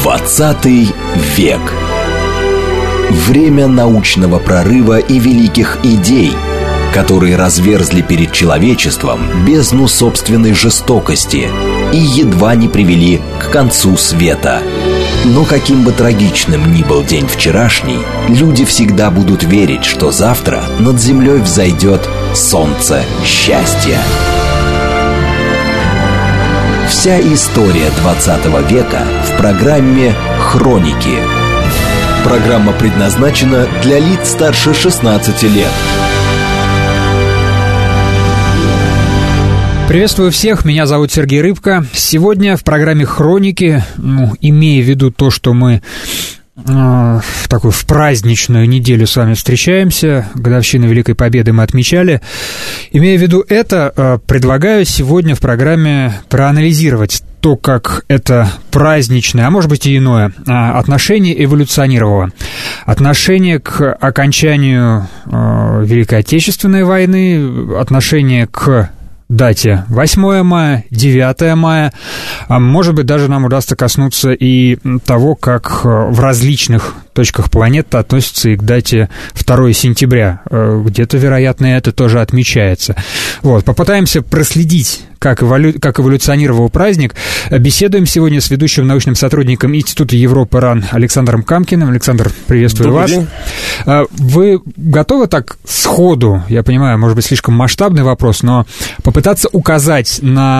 20 век. Время научного прорыва и великих идей, которые разверзли перед человечеством бездну собственной жестокости и едва не привели к концу света. Но каким бы трагичным ни был день вчерашний, люди всегда будут верить, что завтра над землей взойдет солнце счастья. Вся история 20 века в программе «Хроники». Программа предназначена для лиц старше 16 лет. Приветствую всех, меня зовут Сергей Рыбко. Сегодня в программе «Хроники», имея в виду то, что мы в праздничную неделю с вами встречаемся, годовщину Великой Победы мы отмечали, имея в виду это, предлагаю сегодня в программе проанализировать то, как это праздничное, а может быть и иное, отношение эволюционировало. Отношение к окончанию Великой Отечественной войны, отношение к дате 8 мая, 9 мая, а может быть, даже нам удастся коснуться и того, как в различных точках планеты относятся и к дате 2 сентября. Где-то, вероятно, это тоже отмечается. Вот, попытаемся проследить, как эволюционировал праздник. Беседуем сегодня с ведущим научным сотрудником Института Европы РАН Александром Камкиным. Александр, приветствую вас. Добрый день. Вы готовы так сходу, я понимаю, может быть, слишком масштабный вопрос, но попытаться указать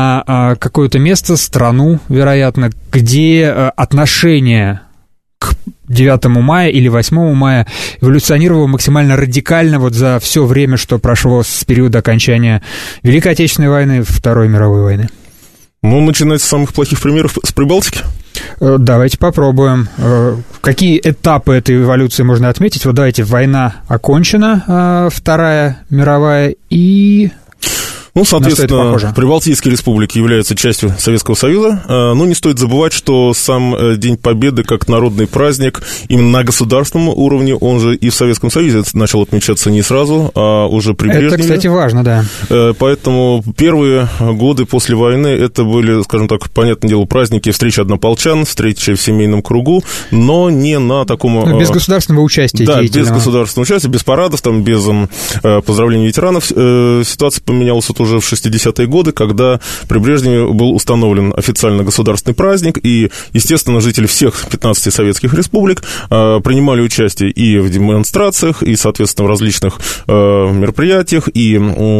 на какое-то место, страну, вероятно, где отношение к 9 мая или 8 мая эволюционировало максимально радикально вот за все время, что прошло с периода окончания Великой Отечественной войны, Второй мировой войны? Начинать с самых плохих примеров, с Прибалтики? Давайте попробуем. Какие этапы этой эволюции можно отметить? Вот давайте, война окончена, Вторая мировая, и... Соответственно, Прибалтийские республики являются частью Советского Союза, но не стоит забывать, что сам День Победы как народный праздник именно на государственном уровне, он же и в Советском Союзе начал отмечаться не сразу, а уже при Брежневе. Это, кстати, важно, да. Поэтому первые годы после войны это были, скажем так, понятное дело, праздники, встречи однополчан, встречи в семейном кругу, но не на таком... без государственного участия. Да, без государственного участия, без парадов, без поздравлений ветеранов. Ситуация поменялась уже в 60-е годы, когда при Брежневе был установлен официально государственный праздник, и, естественно, жители всех 15 советских республик принимали участие и в демонстрациях, и, соответственно, в различных мероприятиях, и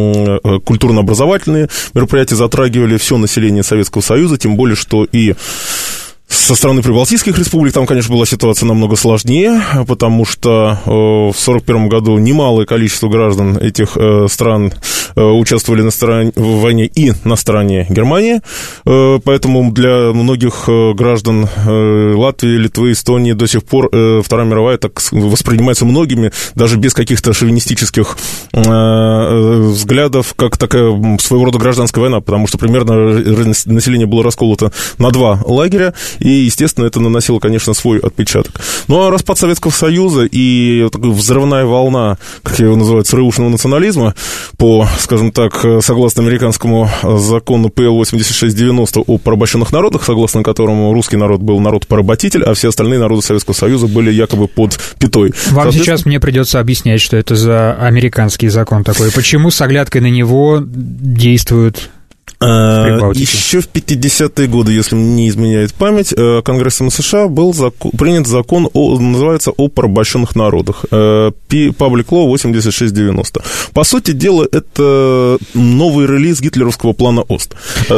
культурно-образовательные мероприятия затрагивали все население Советского Союза, тем более, что и со стороны прибалтийских республик там, конечно, была ситуация намного сложнее, потому что в 1941 году немалое количество граждан этих стран участвовали в войне и на стороне Германии, поэтому для многих граждан Латвии, Литвы, Эстонии до сих пор Вторая мировая так воспринимается многими, даже без каких-то шовинистических взглядов, как такая своего рода гражданская война, потому что примерно население было расколото на два лагеря, и, естественно, это наносило, конечно, свой отпечаток. Ну, а распад Советского Союза и взрывная волна, как его называют, ЦРУшного национализма, по, скажем так, согласно американскому закону ПЛ-86-90 о порабощенных народах, согласно которому русский народ был народ-поработитель, а все остальные народы Советского Союза были якобы под пятой. Вам сейчас мне придется объяснять, что это за американский закон такой, почему с оглядкой на него действуют... Еще в 50-е годы, если мне не изменяет память, Конгрессом США был принят закон, называется «О порабощенных народах», Public Law 86-90. По сути дела, это новый релиз гитлеровского плана ОСТ.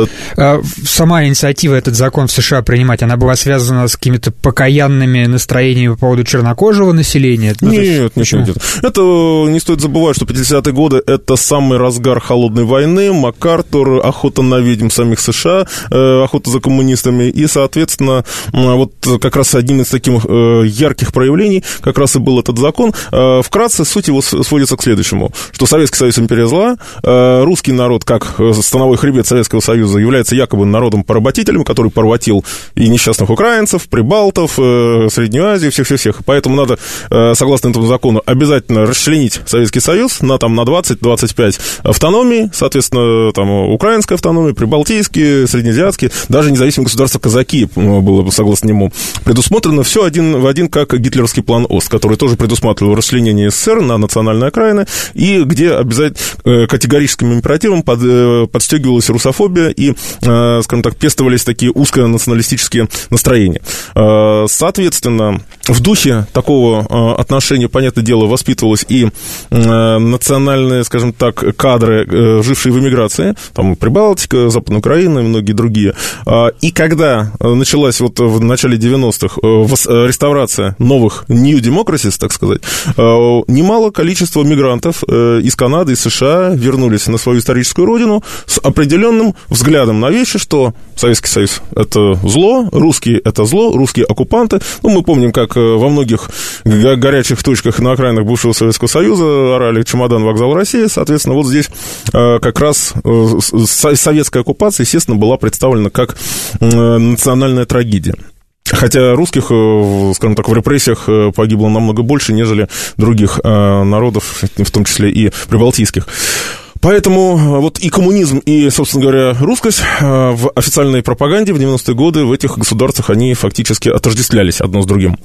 Сама инициатива этот закон в США принимать, она была связана с какими-то покаянными настроениями по поводу чернокожего населения? Нет. Это не стоит забывать, что 50-е годы — это самый разгар холодной войны, МакАртур, охота на ведьм самих США, охота за коммунистами, и, соответственно, вот как раз одним из таких ярких проявлений как раз и был этот закон. Вкратце суть его сводится к следующему, что Советский Союз — империя зла, русский народ, как становой хребет Советского Союза, является якобы народом-поработителем, который поработил и несчастных украинцев, прибалтов, Среднюю Азию, всех-всех-всех. Поэтому надо, согласно этому закону, обязательно расчленить Советский Союз на 20-25 автономий, соответственно, там украинская автономия, автономии, прибалтийские, среднеазиатские, даже независимые государства казаки, было, согласно нему, предусмотрено все один в один, как гитлеровский план ОСТ, который тоже предусматривал расчленение СССР на национальные окраины, и где обязательно категорическим императивом подстегивалась русофобия и, скажем так, пестовались такие узконационалистические настроения. Соответственно, в духе такого отношения, понятное дело, воспитывалось и национальные, скажем так, кадры, жившие в эмиграции, там Прибалтика, Западная Украина и многие другие. И когда началась вот в начале 90-х реставрация новых New Democracies, так сказать, немало количество мигрантов из Канады, из США вернулись на свою историческую родину с определенным взглядом на вещи, что Советский Союз — это зло, русские — это зло, русские оккупанты. Ну, мы помним, как во многих горячих точках на окраинах бывшего Советского Союза орали «Чемодан, вокзал России». Соответственно, вот здесь как раз советская оккупация, естественно, была представлена как национальная трагедия. Хотя русских, скажем так, в репрессиях погибло намного больше, нежели других народов, в том числе и прибалтийских. Поэтому вот и коммунизм, и, собственно говоря, русскость в официальной пропаганде в 90-е годы в этих государствах, они фактически отождествлялись одно с другим.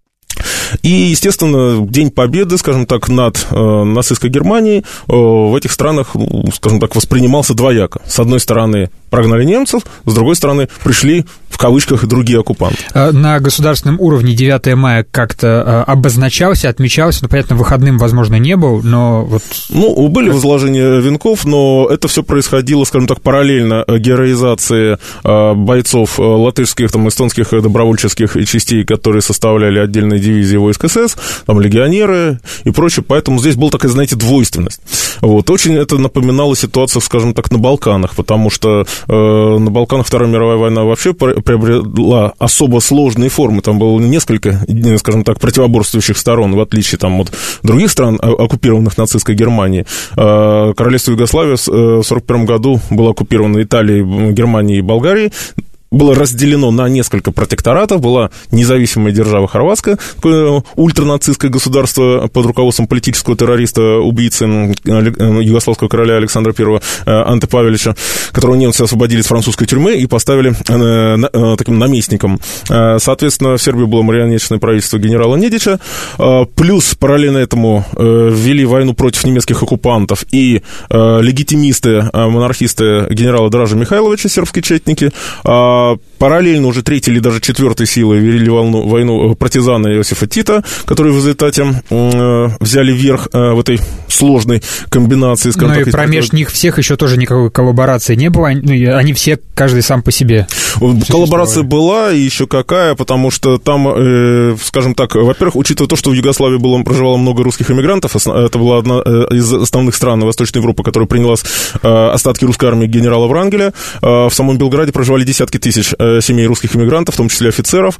И, естественно, День Победы, скажем так, над нацистской Германией в этих странах, скажем так, воспринимался двояко. С одной стороны, прогнали немцев, с другой стороны, пришли, в кавычках, другие оккупанты. На государственном уровне 9 мая как-то обозначался, отмечался, ну, понятно, выходным, возможно, не был, но вот... Ну, были возложения венков, но это все происходило, скажем так, параллельно героизации бойцов латышских, там, эстонских добровольческих частей, которые составляли отдельные дивизии войск СС, там, легионеры и прочее, поэтому здесь была такая, знаете, двойственность. Вот. Очень это напоминало ситуацию, скажем так, на Балканах, потому что на Балканах Вторая мировая война вообще приобрела особо сложные формы, там было несколько, скажем так, противоборствующих сторон, в отличие там, от других стран, оккупированных нацистской Германией. Королевство Югославия в 1941 году было оккупировано Италией, Германией и Болгарией, было разделено на несколько протекторатов, была независимая держава хорватская, такое ультранацистское государство под руководством политического террориста, убийцы югославского короля Александра I Анте Павелича, которого немцы освободили из французской тюрьмы и поставили таким наместником. Соответственно, в Сербии было марионеточное правительство генерала Недича, плюс параллельно этому ввели войну против немецких оккупантов и легитимисты, монархисты генерала Дража Михайловича, сербские четники. Параллельно уже третьей или даже четвертой силой вели войну партизаны Иосифа Тита, которые в результате взяли верх в этой сложной комбинации. Но и промеж них всех еще тоже никакой коллаборации не было, они все, каждый сам по себе. Коллаборация была, и еще какая, потому что там, скажем так, во-первых, учитывая то, что в Югославии проживало много русских эмигрантов, это была одна из основных стран Восточной Европы, которая приняла остатки русской армии генерала Врангеля, в самом Белграде проживали десятки тысяч семей русских иммигрантов, в том числе офицеров.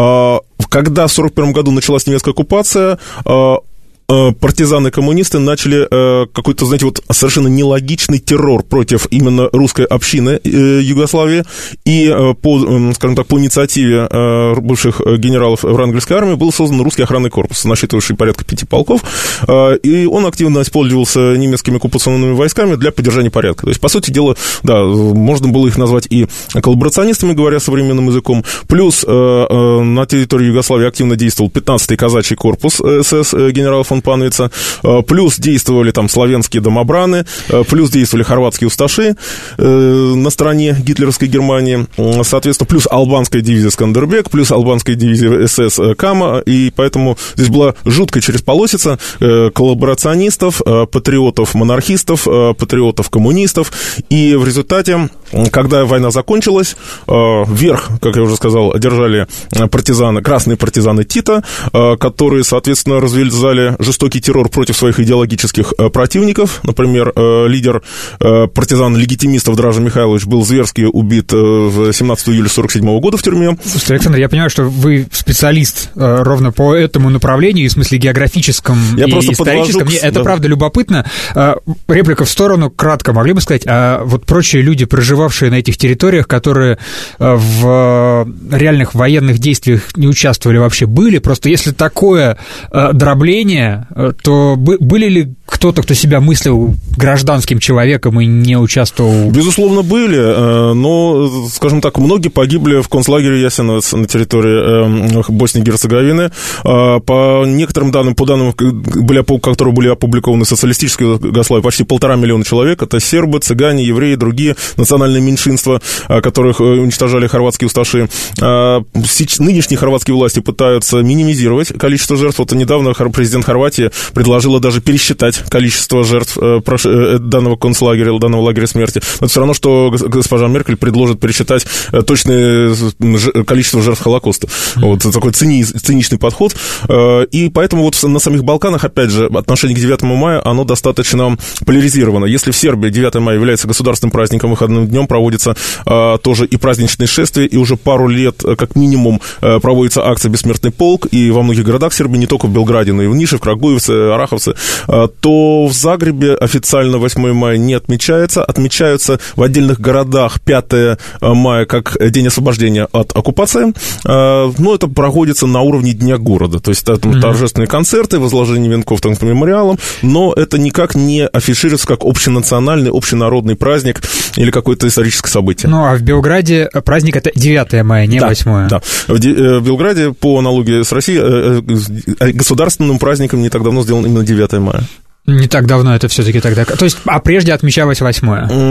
Когда в 1941 году началась немецкая оккупация, партизаны-коммунисты начали какой-то, знаете, вот совершенно нелогичный террор против именно русской общины Югославии, и скажем так, по инициативе бывших генералов Врангельской армии был создан русский охранный корпус, насчитывавший порядка 5 полков, и он активно использовался немецкими оккупационными войсками для поддержания порядка. То есть, по сути дела, да, можно было их назвать и коллаборационистами, говоря современным языком, плюс на территории Югославии активно действовал 15-й казачий корпус СС генерала фон Панвица, плюс действовали там славянские домобраны, плюс действовали хорватские усташи на стороне гитлеровской Германии, соответственно, плюс албанская дивизия Скандербек, плюс албанская дивизия СС Кама, и поэтому здесь была жуткая чересполосица коллаборационистов, патриотов-монархистов, патриотов-коммунистов, и в результате, когда война закончилась, верх, как я уже сказал, одержали партизаны, красные партизаны Тита, которые, соответственно, развязали жестокий террор против своих идеологических противников. Например, лидер партизан-легитимистов Дража Михайлович был зверски убит 17 июля 1947 года в тюрьме. Слушайте, Александр, я понимаю, что вы специалист ровно по этому направлению, в смысле географическом и историческом. Это правда любопытно. Реплика в сторону, кратко могли бы сказать, а вот прочие люди проживали проживавшие на этих территориях, которые в реальных военных действиях не участвовали вообще, были. Просто если такое дробление, то были ли кто-то, кто себя мыслил гражданским человеком и не участвовал? Безусловно, были, но, скажем так, многие погибли в концлагере Ясеновец на территории Боснии и Герцеговины. По некоторым данным, которые были опубликованы в социалистической Югославии, почти 1,5 миллиона человек. Это сербы, цыгане, евреи, другие национальные меньшинства, которых уничтожали хорватские усташи. Нынешние хорватские власти пытаются минимизировать количество жертв. Вот недавно президент Хорватии предложила даже пересчитать количество жертв данного концлагеря, данного лагеря смерти. Но это все равно, что госпожа Меркель предложит пересчитать точное количество жертв Холокоста. Вот такой циничный подход. И поэтому вот на самих Балканах, опять же, отношение к 9 мая, оно достаточно поляризировано. Если в Сербии 9 мая является государственным праздником, выходным днем проводится тоже и праздничные шествия, и уже пару лет, как минимум, проводится акция «Бессмертный полк», и во многих городах Сербии, не только в Белграде, но и в Нише, в Крагуевце, Ораховце, то в Загребе официально 8 мая не отмечается. Отмечаются в отдельных городах 5 мая как День освобождения от оккупации, но это проводится на уровне Дня города, то есть там торжественные концерты, возложение венков там, по мемориалам, но это никак не афишируется как общенациональный, общенародный праздник или какое-то историческое событие. Ну, а в Белграде праздник это 9 мая, не 8. Да, в Белграде, по аналогии с Россией, государственным праздником не так давно сделан именно 9 мая. Не так давно это все-таки тогда. То есть, а прежде отмечалось 8?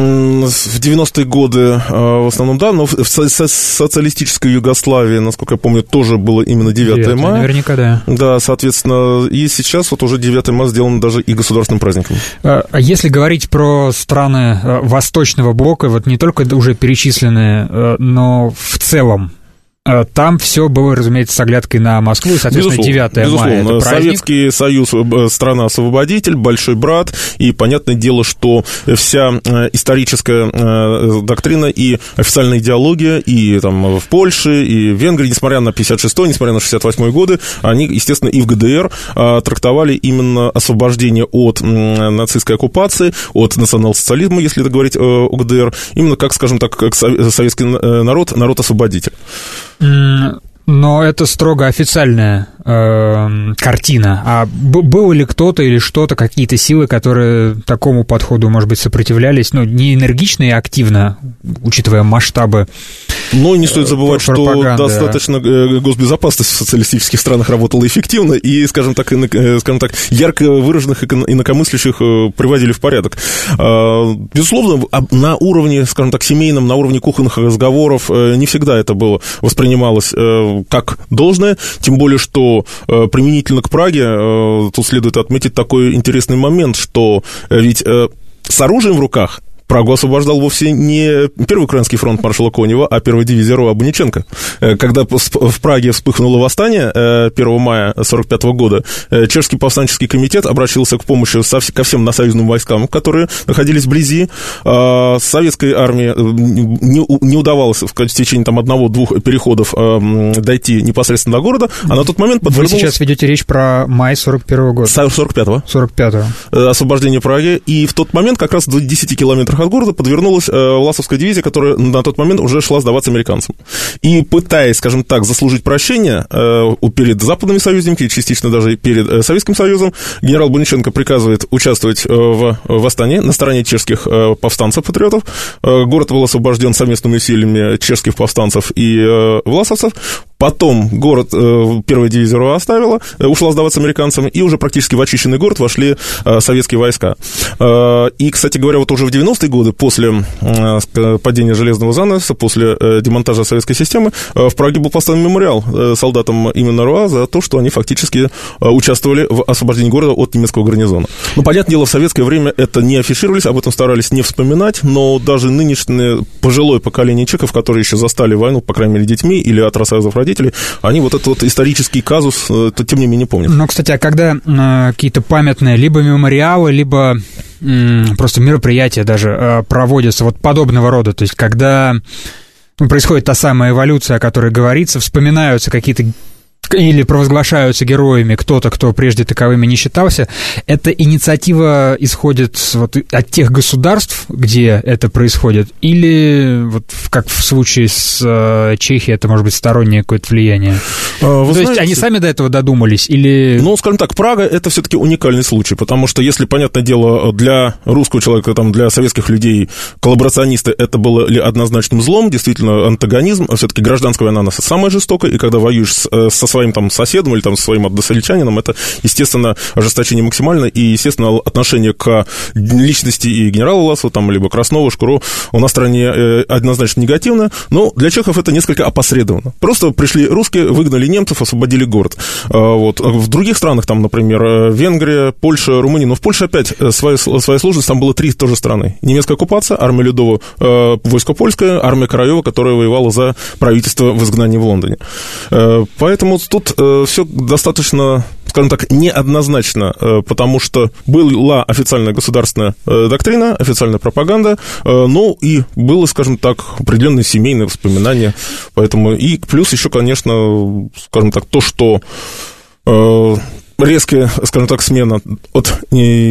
В 90-е годы в основном, да, но в социалистической Югославии, насколько я помню, тоже было именно 9 мая. Наверняка, да. Да, соответственно, и сейчас вот уже 9 мая сделано даже и государственным праздником. Если говорить про страны Восточного блока, вот не только уже перечисленные, но в целом, там все было, разумеется, с оглядкой на Москву, и, соответственно, 9 мая это праздник. Советский Союз, страна-освободитель, большой брат, и понятное дело, что вся историческая доктрина и официальная идеология и там в Польше, и в Венгрии, несмотря на 56-й, несмотря на 68-й годы, они, естественно, и в ГДР трактовали именно освобождение от нацистской оккупации, от национал-социализма, если это говорить о ГДР, именно как, скажем так, как советский народ-освободитель. Но это строго официальная картина. А было ли кто-то или что-то, какие-то силы, которые такому подходу, может быть, сопротивлялись, ну, не энергично и активно, учитывая масштабы? Но не стоит забывать, что достаточно госбезопасность в социалистических странах работала эффективно, и, скажем так, ярко выраженных инакомыслящих приводили в порядок. Безусловно, на уровне, скажем так, семейном, на уровне кухонных разговоров не всегда это было воспринималось как должное, тем более, что применительно к Праге, тут следует отметить такой интересный момент, что ведь с оружием в руках Прагу освобождал вовсе не Первый Украинский фронт маршала Конева, а первая дивизия РО Абуниченко. Когда в Праге вспыхнуло восстание 1 мая 1945 года, Чешский повстанческий комитет обратился к помощи ко всем насоюзным войскам, которые находились вблизи. Советской армии не удавалось в течение там 1-2 переходов дойти непосредственно до города, а на тот момент подвернулось... Вы сейчас ведете речь про май 41 года. 45-го. 45-го. Освобождение Праги. И в тот момент, как раз в 10 километрах от города, подвернулась Власовская дивизия, которая на тот момент уже шла сдаваться американцам. И пытаясь, скажем так, заслужить прощение перед западными союзниками, частично даже перед Советским Союзом, генерал Буниченко приказывает участвовать в восстании на стороне чешских повстанцев-патриотов. Город был освобожден совместными усилиями чешских повстанцев и власовцев. Потом город, первая дивизия РО оставила, ушла сдаваться американцам, и уже практически в очищенный город вошли советские войска. И, кстати говоря, вот уже в 90-е годы, после падения железного занавеса, после демонтажа советской системы, в Праге был поставлен мемориал солдатам именно РОА за то, что они фактически участвовали в освобождении города от немецкого гарнизона. Ну, понятное дело, в советское время это не афишировались, об этом старались не вспоминать, но даже нынешнее пожилое поколение чеков, которые еще застали войну, по крайней мере, детьми или от рассказов родителей, они вот этот вот исторический казус, тем не менее, помнят. Но, кстати, а когда какие-то памятные либо мемориалы, либо просто мероприятия даже проводятся вот подобного рода, то есть когда происходит та самая эволюция, о которой говорится, вспоминаются какие-то или провозглашаются героями кто-то, кто прежде таковыми не считался, эта инициатива исходит вот от тех государств, где это происходит, или вот как в случае с Чехией, это может быть стороннее какое-то влияние? Есть они сами до этого додумались, или... Ну, скажем так, Прага — это все-таки уникальный случай, потому что, если, понятное дело, для русского человека, там, для советских людей, коллаборационисты, это было ли однозначным злом, действительно, антагонизм, все-таки гражданская война, она самая жестокая, и когда воюешь со своим там соседом или там со своим односельчанином, это, естественно, ожесточение максимальное, и, естественно, отношение к личности и генерала Власова, там, либо Краснова, Шкуро у нас в стране однозначно негативное, но для чехов это несколько опосредованно. Просто пришли русские, выгнали немцев, освободили город. Вот. В других странах, там, например, Венгрия, Польша, Румыния, но в Польше опять своя сложность, там было 3 тоже страны. Немецкая оккупация, армия Людова, войско польское, армия Краева, которая воевала за правительство в изгнании в Лондоне. Поэтому тут все достаточно, скажем так, неоднозначно, потому что была официальная государственная доктрина, официальная пропаганда, но и было, скажем так, определенные семейные воспоминания. Поэтому и плюс еще, конечно, скажем так, то, что резкая, скажем так, смена от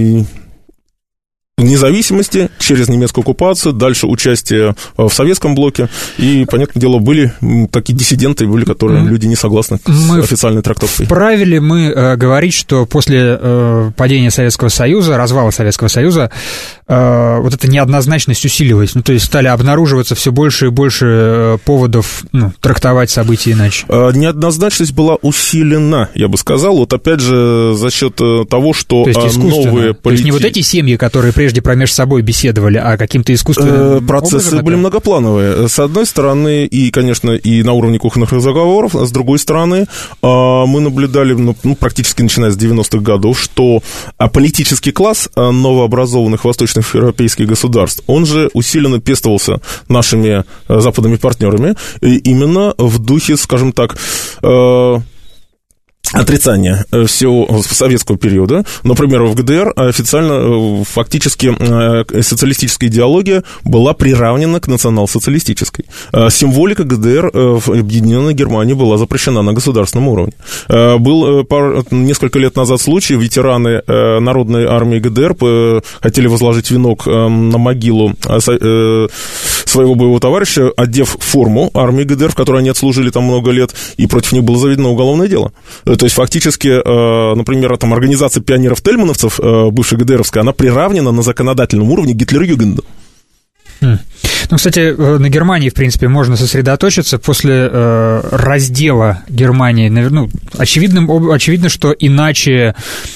независимости через немецкую оккупацию, дальше участие в советском блоке, и, понятное дело, были такие диссиденты, были, которые люди не согласны с официальной трактовкой. Вправе ли мы говорить, что после падения Советского Союза, развала Советского Союза, вот эта неоднозначность усиливалась, ну, то есть стали обнаруживаться все больше и больше поводов трактовать события иначе? Неоднозначность была усилена, я бы сказал, вот опять же за счет того, что новые То есть не вот эти семьи, которые прежде промеж собой беседовали, а каким-то искусственным процессы образом были многоплановые. С одной стороны, и, конечно, и на уровне кухонных разговоров, а с другой стороны, мы наблюдали, практически начиная с 90-х годов, что политический класс новообразованных восточноевропейских государств, он же усиленно пестовался нашими западными партнерами, именно в духе, скажем так, отрицание всего советского периода. Например, в ГДР официально, фактически, социалистическая идеология была приравнена к национал-социалистической. Символика ГДР в Объединенной Германии была запрещена на государственном уровне. Был несколько лет назад случай, ветераны Народной армии ГДР хотели возложить венок на могилу своего боевого товарища, одев форму армии ГДР, в которой они отслужили там много лет, и против них было заведено уголовное дело. То есть, фактически, например, там, организация пионеров-тельмановцев, бывшая ГДРовская, она приравнена на законодательном уровне к Гитлер-Югенду. Ну, кстати, на Германии, в принципе, можно сосредоточиться после раздела Германии. Очевидно, что иначе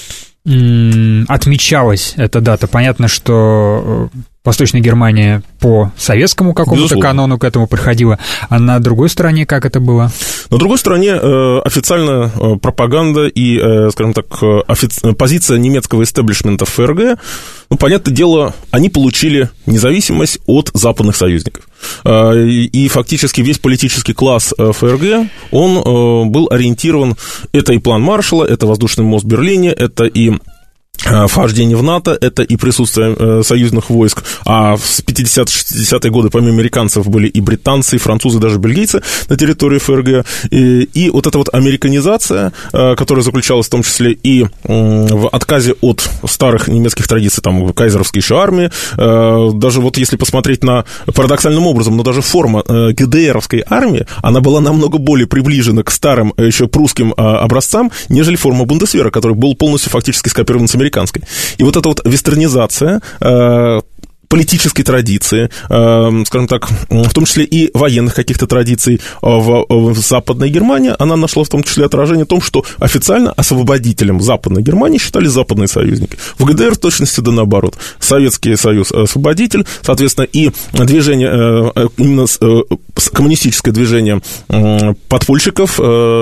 отмечалась эта дата. Понятно, что Восточная Германия по советскому какому-то канону к этому приходила, а на другой стороне как это было? На другой стороне официальная пропаганда и, скажем так, позиция немецкого истеблишмента в ФРГ, понятное дело, они получили независимость от западных союзников. И фактически весь политический класс ФРГ, он был ориентирован, это и план Маршалла, это воздушный мост в Берлине, это и вхождение в НАТО, это и присутствие союзных войск, а в 50-60-е годы помимо американцев были и британцы, и французы, даже бельгийцы на территории ФРГ, и вот эта вот американизация, которая заключалась в том числе и в отказе от старых немецких традиций, там, кайзеровской еще армии, даже вот если посмотреть на парадоксальным образом, но даже форма ГДРовской армии, она была намного более приближена к старым еще прусским образцам, нежели форма Бундесвера, который был полностью фактически скопирован с американской. И вот эта вот вестернизация политической традиции, скажем так, в том числе и военных каких-то традиций в Западной Германии, она нашла в том числе отражение в том, что официально освободителем Западной Германии считали западные союзники. В ГДР в точности да наоборот. Советский Союз освободитель, соответственно, и движение, именно коммунистическое движение подпольщиков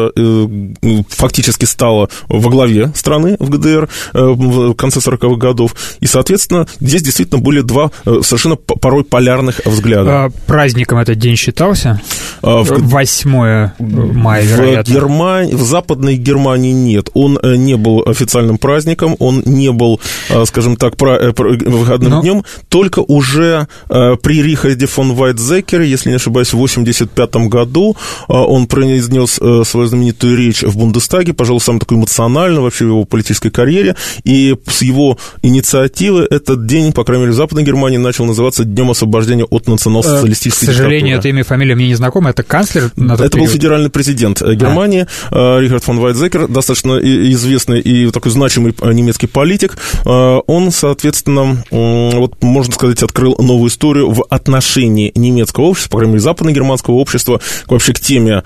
фактически стало во главе страны в ГДР в конце 40-х годов. И, соответственно, здесь действительно были два совершенно порой полярных взглядов. Праздником этот день считался? 8 мая, вероятно. В Западной Германии нет. Он не был официальным праздником, он не был, скажем так, выходным днем. Только уже при Рихарде фон Вайтзекере, если не ошибаюсь, в 1985 году он произнес свою знаменитую речь в Бундестаге, пожалуй, самую такую эмоциональную вообще в его политической карьере, и с его инициативы этот день, по крайней мере, в Западной Германии начал называться Днем освобождения от национал-социалистической диктатуры. К сожалению, это имя и фамилия мне не знакомо, это канцлер на тот Это период? был федеральный президент Германии, Рихард фон Вайтзекер, достаточно известный и такой значимый немецкий политик. Он, соответственно, вот, можно сказать, открыл новую историю в отношении немецкого общества, по крайней мере, западно-германского общества, вообще к теме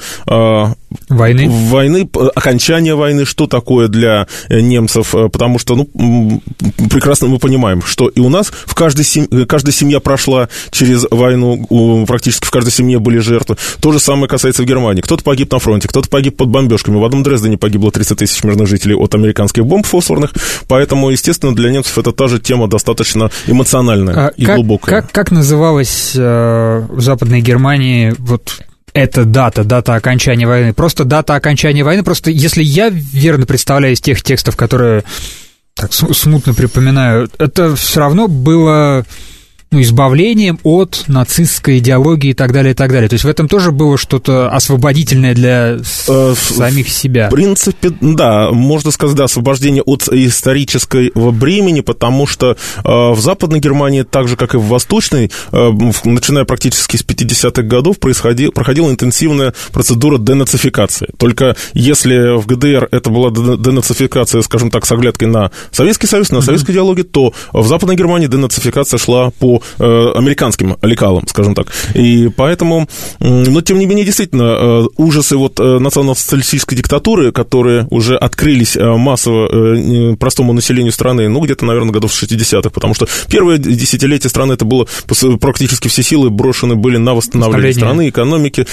войны, окончания войны, что такое для немцев, потому что, прекрасно мы понимаем, что и у нас каждая семья прошла через войну, практически в каждой семье были жертвы. То же самое касается в Германии. Кто-то погиб на фронте, кто-то погиб под бомбежками. В одном Дрездене погибло 30 тысяч мирных жителей от американских бомб фосфорных, поэтому, естественно, для немцев это та же тема достаточно эмоциональная и глубокая. Как называлась в Западной Германии вот эта дата окончания войны? Просто дата окончания войны, просто если я верно представляю из тех текстов, которые так смутно припоминаю, это все равно было избавлением от нацистской идеологии и так далее, и так далее. То есть в этом тоже было что-то освободительное для самих себя. В принципе, да, можно сказать, да, освобождение от исторического бремени, потому что в Западной Германии, так же, как и в Восточной, начиная практически с 50-х годов, проходила интенсивная процедура денацификации. Только если в ГДР это была денацификация, скажем так, с оглядкой на Советский Союз, на советскую идеологию, то в Западной Германии денацификация шла по американским лекалам, скажем так. И поэтому, но тем не менее, действительно, ужасы вот национал-социалистической диктатуры, которые уже открылись массово простому населению страны, где-то, наверное, годов с 60-х, потому что первое десятилетие страны это было практически все силы брошены были на восстановление страны, экономики,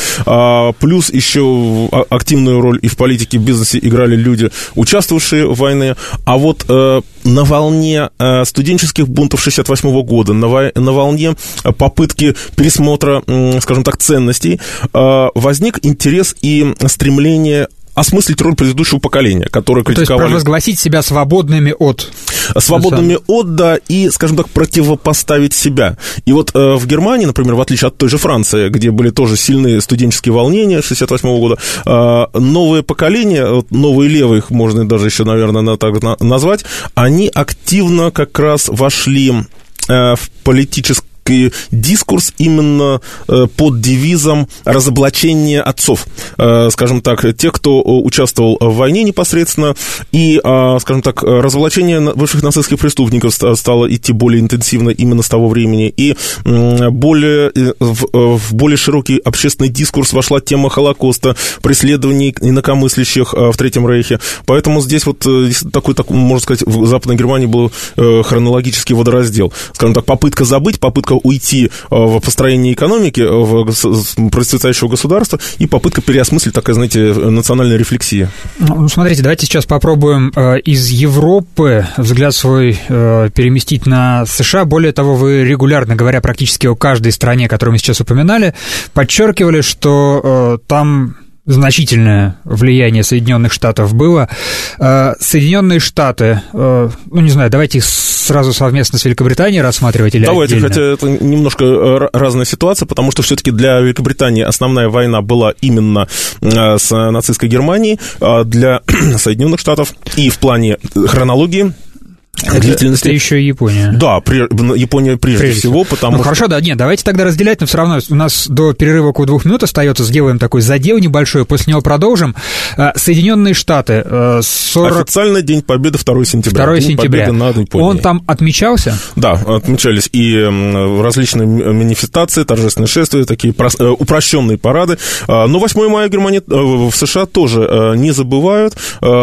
плюс еще активную роль и в политике, и в бизнесе играли люди, участвовавшие в войне, а вот на волне студенческих бунтов 68 года, на волне попытки пересмотра, скажем так, ценностей, возник интерес и стремление осмыслить роль предыдущего поколения, которое критиковали... То есть провозгласить себя свободными от... Свободными от, да, и, скажем так, противопоставить себя. И вот в Германии, например, в отличие от той же Франции, где были тоже сильные студенческие волнения 68 года, новое поколение, новые левые, их можно даже еще, наверное, так назвать, они активно как раз вошли в политический дискурс именно под девизом разоблачения отцов, скажем так, тех, кто участвовал в войне непосредственно, и, скажем так, разоблачение бывших нацистских преступников стало идти более интенсивно именно с того времени, и в более широкий общественный дискурс вошла тема Холокоста, преследований инакомыслящих в Третьем Рейхе, поэтому здесь вот такой, можно сказать, в Западной Германии был хронологический водораздел, скажем так, попытка забыть, попытка уйти в построение экономики, в процветающего государства, и попытка переосмыслить, такая, знаете, национальная рефлексия. Смотрите, давайте сейчас попробуем из Европы взгляд свой переместить на США. Более того, вы регулярно, говоря практически о каждой стране, которую мы сейчас упоминали, подчеркивали, что там значительное влияние Соединенных Штатов было. Соединенные Штаты, не знаю, давайте их сразу совместно с Великобританией рассматривать или давайте, отдельно? Хотя это немножко разная ситуация, потому что все-таки для Великобритании основная война была именно с нацистской Германией, для Соединенных Штатов и в плане хронологии. Это еще и Япония. Да, Япония прежде всего, потому что... Хорошо, да, нет, давайте тогда разделять, но все равно у нас до перерыва около 2 минут остается, сделаем такой задел небольшой, после него продолжим. Соединенные Штаты, Официальный День Победы 2 сентября. 2 сентября. Победы над Японией. Он там отмечался? Да, отмечались и различные манифестации, торжественные шествия, такие упрощенные парады. Но 8 мая в США тоже не забывают.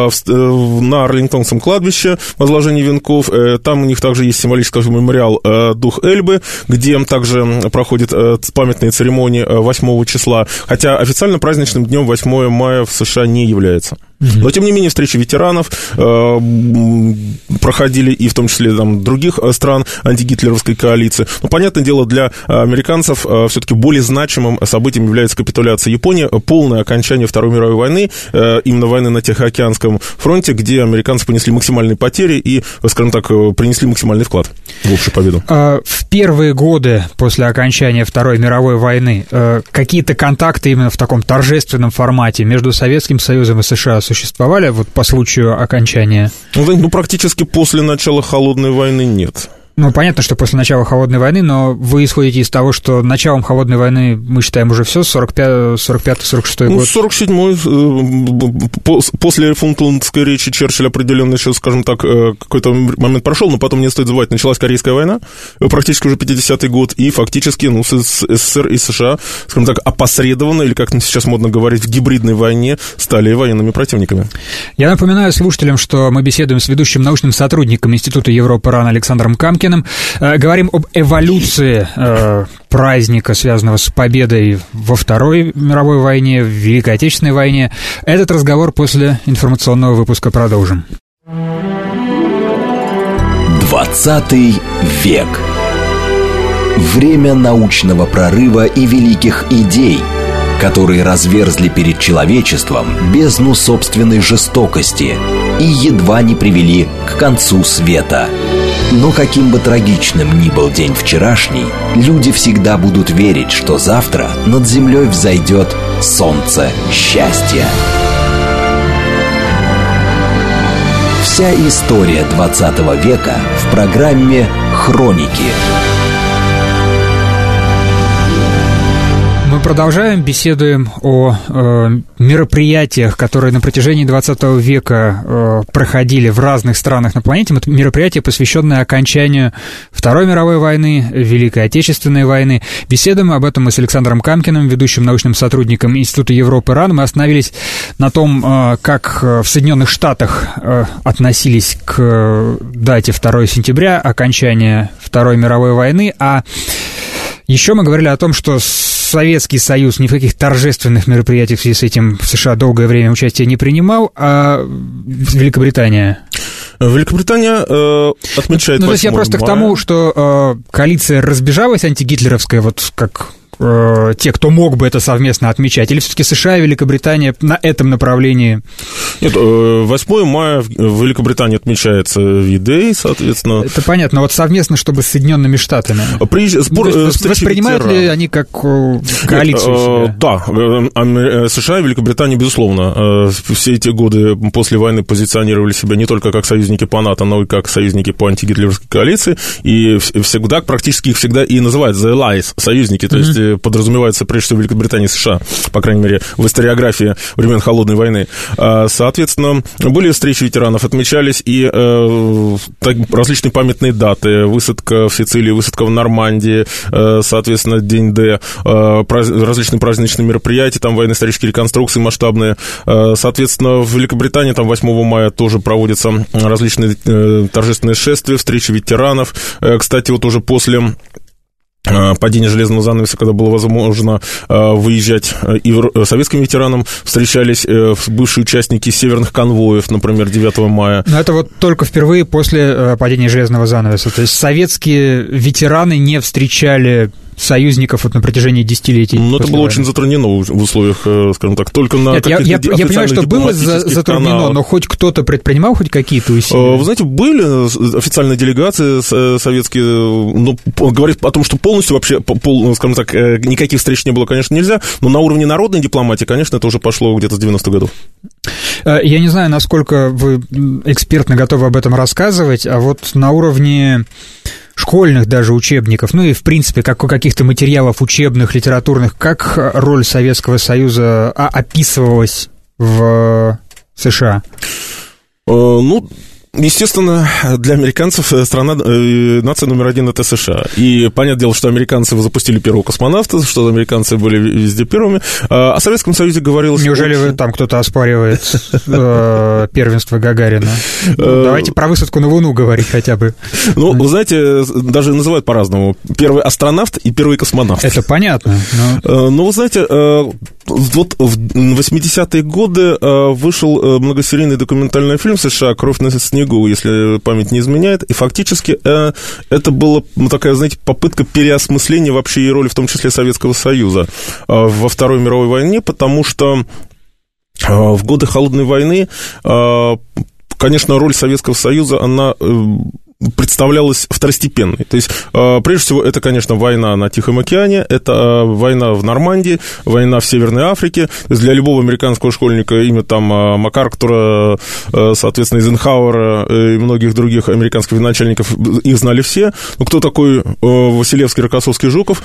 На Арлингтонском кладбище возложение венков. Там у них также есть символический мемориал «Дух Эльбы», где также проходят памятные церемонии 8 числа, хотя официально праздничным днем 8 мая в США не является. Но, тем не менее, встречи ветеранов проходили и в том числе там, других стран антигитлеровской коалиции. Но, понятное дело, для американцев все-таки более значимым событием является капитуляция Японии, полное окончание Второй мировой войны, именно войны на Тихоокеанском фронте, где американцы понесли максимальные потери и, скажем так, принесли максимальный вклад в общую победу. В первые годы после окончания Второй мировой войны какие-то контакты именно в таком торжественном формате между Советским Союзом и США существовали вот по случаю окончания? Ну, практически после начала Холодной войны нет. Ну, понятно, что после начала Холодной войны, но вы исходите из того, что началом Холодной войны мы считаем уже все, 45-46 год. 47-й, после Функлендской речи Черчилля определенно еще, скажем так, какой-то момент прошел, но потом, не стоит забывать, началась Корейская война, практически уже 50-й год, и фактически, СССР и США, скажем так, опосредованно, или как сейчас модно говорить, в гибридной войне стали военными противниками. Я напоминаю слушателям, что мы беседуем с ведущим научным сотрудником Института Европы РАН Александром Камкиным. Говорим об эволюции праздника, связанного с победой во Второй мировой войне, в Великой Отечественной войне. Этот разговор после информационного выпуска продолжим. 20 век. Время научного прорыва и великих идей, которые разверзли перед человечеством бездну собственной жестокости и едва не привели к концу света. Но каким бы трагичным ни был день вчерашний, люди всегда будут верить, что завтра над землей взойдет солнце счастья. Вся история 20 века в программе «Хроники». Мы продолжаем, беседуем о мероприятиях, которые на протяжении 20 века проходили в разных странах на планете. Мероприятия, посвященные окончанию Второй мировой войны, Великой Отечественной войны. Беседуем об этом мы с Александром Камкиным, ведущим научным сотрудником Института Европы РАН. Мы остановились на том, как в Соединенных Штатах относились к дате 2 сентября, окончания Второй мировой войны, а еще мы говорили о том, что Советский Союз ни в каких торжественных мероприятиях в связи с этим в США долгое время участия не принимал, а Великобритания... Великобритания отмечает 8 то есть я просто мая. к тому, что коалиция разбежалась антигитлеровская, вот как те, кто мог бы это совместно отмечать, или все-таки США и Великобритания на этом направлении? Нет, 8 мая в Великобритании отмечается V-Day, соответственно. Это понятно, но вот совместно, чтобы с Соединенными Штатами. Воспринимают ли они как коалицию себя? Да, США и Великобритания, безусловно, все эти годы после войны позиционировали себя не только как союзники по НАТО, но и как союзники по антигитлеровской коалиции, и всегда, практически их всегда и называют The Allies, союзники, то есть подразумевается прежде всего Великобритания и США, по крайней мере, в историографии времен Холодной войны. Соответственно, были встречи ветеранов, отмечались и различные памятные даты, высадка в Сицилии, высадка в Нормандии, соответственно, День Д, различные праздничные мероприятия, там военно-исторические реконструкции масштабные. Соответственно, в Великобритании там 8 мая тоже проводятся различные торжественные шествия, встречи ветеранов. Кстати, вот уже после падение железного занавеса, когда было возможно выезжать, и советским ветеранам встречались бывшие участники северных конвоев, например, 9 мая. Но это вот только впервые после падения железного занавеса. То есть советские ветераны не встречали союзников вот на протяжении десятилетий. Но это было очень затруднено в условиях, скажем так, только на Нет, я понимаю, что было затруднено, каналах. Но хоть кто-то предпринимал хоть какие-то усилия? Вы знаете, были официальные делегации советские, но говорить о том, что полностью вообще, скажем так, никаких встреч не было, конечно, нельзя, но на уровне народной дипломатии, конечно, это уже пошло где-то с 90-х годов. Я не знаю, насколько вы экспертно готовы об этом рассказывать, а вот на уровне школьных даже учебников, ну и, в принципе, как у каких-то материалов учебных, литературных, как роль Советского Союза описывалась в США? Ну, естественно, для американцев страна, нация номер один — это США. И понятное дело, что американцы запустили первого космонавта, что американцы были везде первыми. О Советском Союзе говорилось... Неужели там кто-то оспаривает первенство Гагарина? Давайте про высадку на Луну говорить хотя бы. Ну, вы знаете, даже называют по-разному. Первый астронавт и первый космонавт. Это понятно. Но вы знаете, Вот в 80-е годы вышел многосерийный документальный фильм США «Кровь на снегу», если память не изменяет, и фактически это была такая, знаете, попытка переосмысления вообще и роли, в том числе Советского Союза во Второй мировой войне, потому что в годы Холодной войны, конечно, роль Советского Союза, она представлялась второстепенной. То есть, прежде всего, это, конечно, война на Тихом океане, это война в Нормандии, война в Северной Африке. То есть для любого американского школьника имя там МакАртура, соответственно, Эйзенхауэра и многих других американских военачальников, их знали все. Но кто такой Василевский, Рокоссовский, Жуков?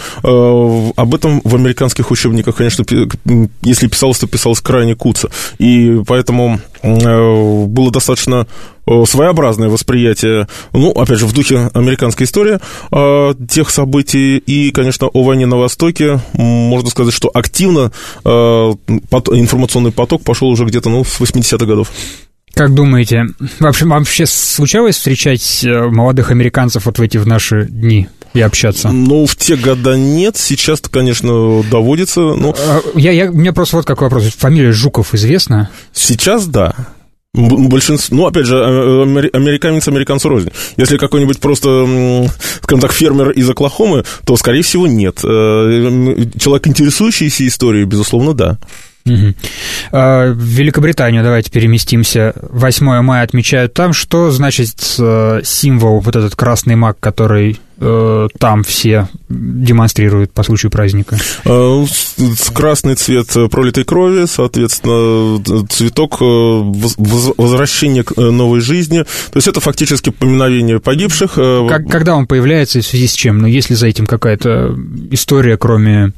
Об этом в американских учебниках, конечно, если писалось, то писалось крайне куцо. И поэтому было достаточно своеобразное восприятие, ну, опять же, в духе американской истории тех событий, и, конечно, о войне на Востоке можно сказать, что активно информационный поток пошел уже где-то, с 80-х годов. Как думаете, вообще случалось встречать молодых американцев вот в наши дни и общаться? Ну, в те года нет, сейчас-то, конечно, доводится. У меня просто вот какой вопрос. Фамилия Жуков известна? Сейчас да. Большинство, опять же, американец американцу рознь. Если какой-нибудь просто, скажем так, фермер из Оклахомы, то, скорее всего, нет. Человек, интересующийся историей, безусловно, да. Угу. В Великобританию давайте переместимся. 8 мая отмечают там. Что значит символ, вот этот красный маг, который там все демонстрируют по случаю праздника? Красный цвет пролитой крови, соответственно, цветок возвращения к новой жизни. То есть это фактически поминовение погибших. Когда он появляется и в связи с чем? Есть ли за этим какая-то история, кроме...